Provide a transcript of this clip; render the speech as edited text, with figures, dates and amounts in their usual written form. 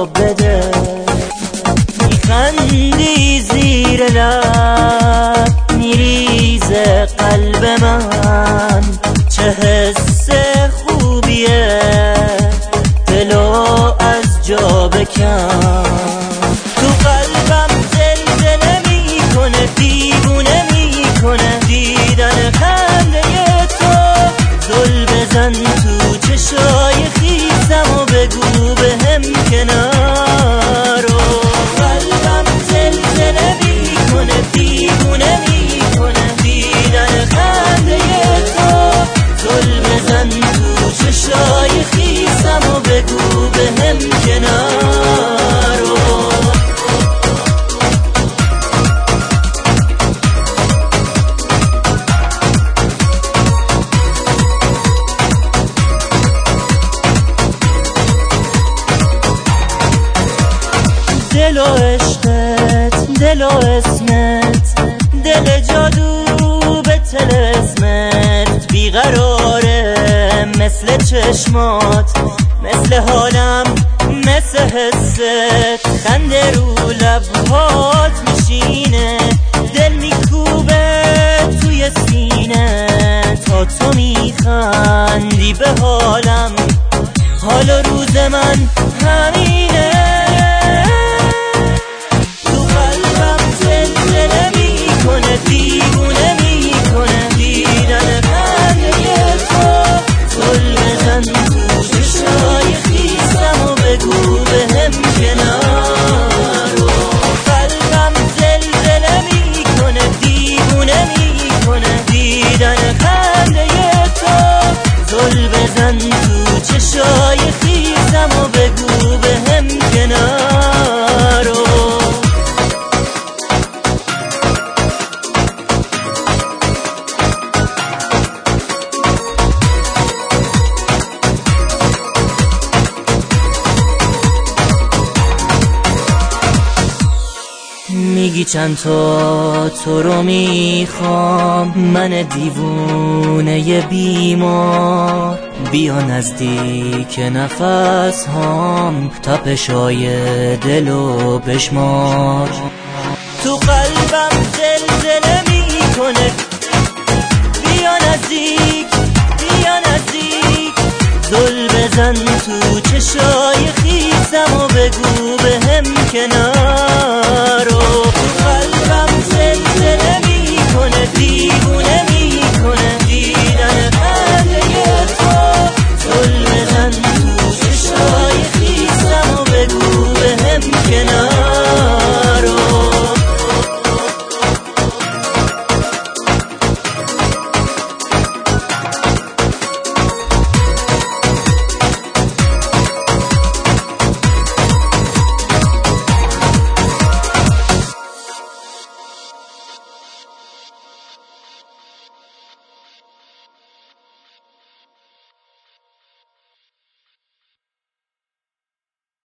جواب بده. میخندی زیر لب میریزه قلب من، چه حس خوبیه دلو از جا بکن. تو قلبم زلزله میکنه، دیوونه میکنه دیدن خنده تو. زل بزن تو چشای خیسم و بگو بهم کنارو. قلبم زلزله میکنه، دیوونه میکنه دیدن خنده تو. زل بزن تو چشای خیسم و بگو بهم کنارو. دل و عشقت، دل و اسمت، دل جادو به طلسمت بیقراره مثل چشمات، مثل حالم، مثل حست. خنده رو لبهات میشینه، دل میکوبه توی سینه. تا تو میخندی به حالم، حال و روز من همینه. دیوونه میکنه دیدن خنده تو. زل بزن تو چشای خیسم و بگو بهم کنارو. قلبم زلزله میکنه، دیوونه میکنه دیدن خنده تو. زل بزن تو چشای خیسم و بگو بهم کنارو. میگی چند تا تو رو میخوام، من دیوونه بیمار. بیا نزدیک نفس هام، تپشای دلو بشمار. تو قلبم زلزله میکنه، بیا نزدیک، بیا نزدیک. زل بزن تو چشای خیسم و بگو بهم کنارو. تو قلبم زلزله میکنه، دیوونه میکنه